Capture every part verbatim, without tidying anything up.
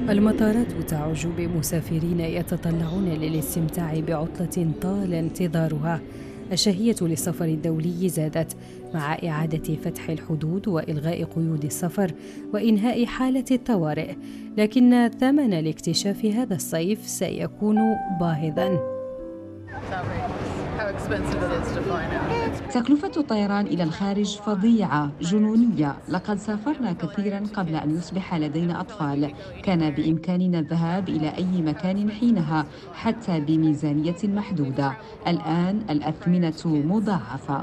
المطارات تعج بمسافرين يتطلعون للاستمتاع بعطلة طال انتظارها. الشهية للسفر الدولي زادت مع إعادة فتح الحدود وإلغاء قيود السفر وإنهاء حالة الطوارئ، لكن ثمن الاكتشاف هذا الصيف سيكون باهظاً. تكلفة الطيران إلى الخارج فظيعة جنونية. لقد سافرنا كثيرا قبل أن يصبح لدينا أطفال. كان بإمكاننا الذهاب إلى أي مكان حينها حتى بميزانية محدودة. الآن الأثمنة مضاعفة.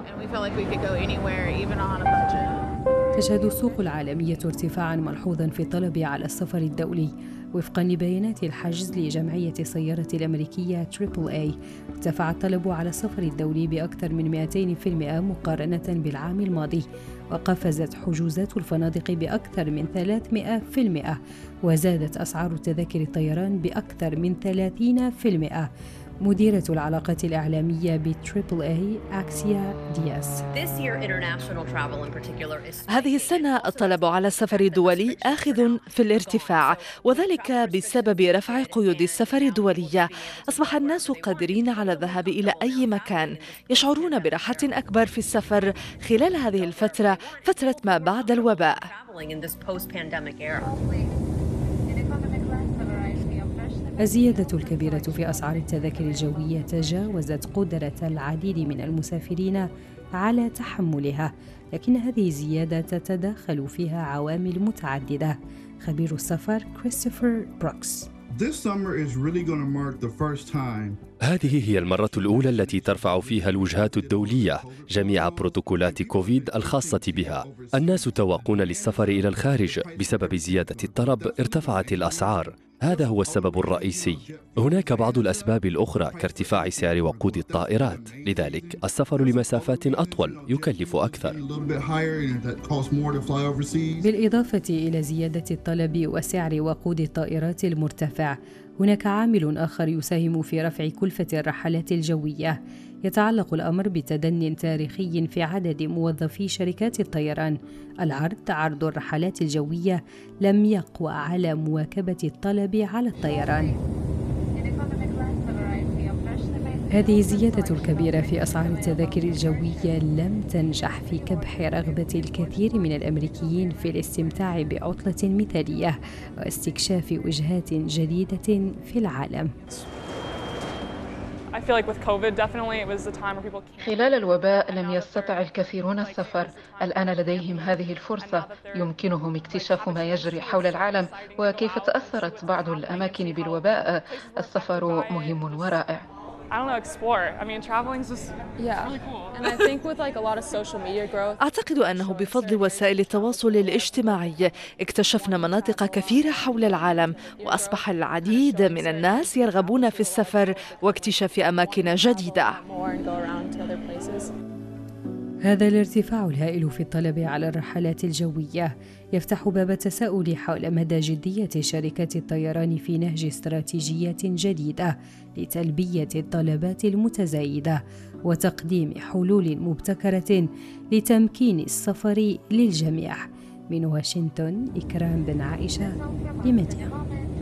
تشهد السوق العالمية ارتفاعاً ملحوظاً في الطلب على السفر الدولي. وفقاً لبيانات الحجز لجمعية السيارة الأمريكية تريبل إيه، ارتفع الطلب على السفر الدولي بأكثر من مئتين بالمئة مقارنة بالعام الماضي، وقفزت حجوزات الفنادق بأكثر من ثلاثمئة بالمئة، وزادت أسعار تذاكر الطيران بأكثر من ثلاثين بالمئة. مديرة العلاقات الإعلامية بتريبل إيه أكسيا دياس: هذه السنة الطلب على السفر الدولي آخذ في الارتفاع، وذلك بسبب رفع قيود السفر الدولية. أصبح الناس قادرين على الذهاب إلى أي مكان، يشعرون براحة أكبر في السفر خلال هذه الفترة، فترة ما بعد الوباء. الزيادة الكبيرة في أسعار التذاكر الجوية تجاوزت قدرة العديد من المسافرين على تحملها، لكن هذه الزيادة تتداخل فيها عوامل متعددة. خبير السفر كريستوفر بروكس: هذه هي المرة الأولى التي ترفع فيها الوجهات الدولية جميع بروتوكولات كوفيد الخاصة بها. الناس تواقون للسفر إلى الخارج. بسبب زيادة الطلب ارتفعت الأسعار. هذا هو السبب الرئيسي. هناك بعض الأسباب الأخرى كارتفاع سعر وقود الطائرات، لذلك السفر لمسافات أطول يكلف أكثر. بالإضافة إلى زيادة الطلب وسعر وقود الطائرات المرتفع، هناك عامل آخر يساهم في رفع كلفة الرحلات الجوية. يتعلق الأمر بتدني تاريخي في عدد موظفي شركات الطيران. العرض عرض الرحلات الجوية لم يقوى على مواكبة الطلب على الطيران. هذه الزيادة الكبيرة في أسعار التذاكر الجوية لم تنجح في كبح رغبة الكثير من الأمريكيين في الاستمتاع بعطلة مثالية واستكشاف وجهات جديدة في العالم. خلال الوباء لم يستطع الكثيرون السفر. الآن لديهم هذه الفرصة، يمكنهم اكتشاف ما يجري حول العالم وكيف تأثرت بعض الأماكن بالوباء. السفر مهم ورائع. أعتقد أنه بفضل وسائل التواصل الاجتماعي اكتشفنا مناطق كثيرة حول العالم، وأصبح العديد من الناس يرغبون في السفر واكتشاف أماكن جديدة. هذا الارتفاع الهائل في الطلب على الرحلات الجوية يفتح باب التساؤل حول مدى جدية شركات الطيران في نهج استراتيجيات جديدة لتلبية الطلبات المتزايدة وتقديم حلول مبتكرة لتمكين السفر للجميع. من واشنطن، إكرام بن عائشة لميديا.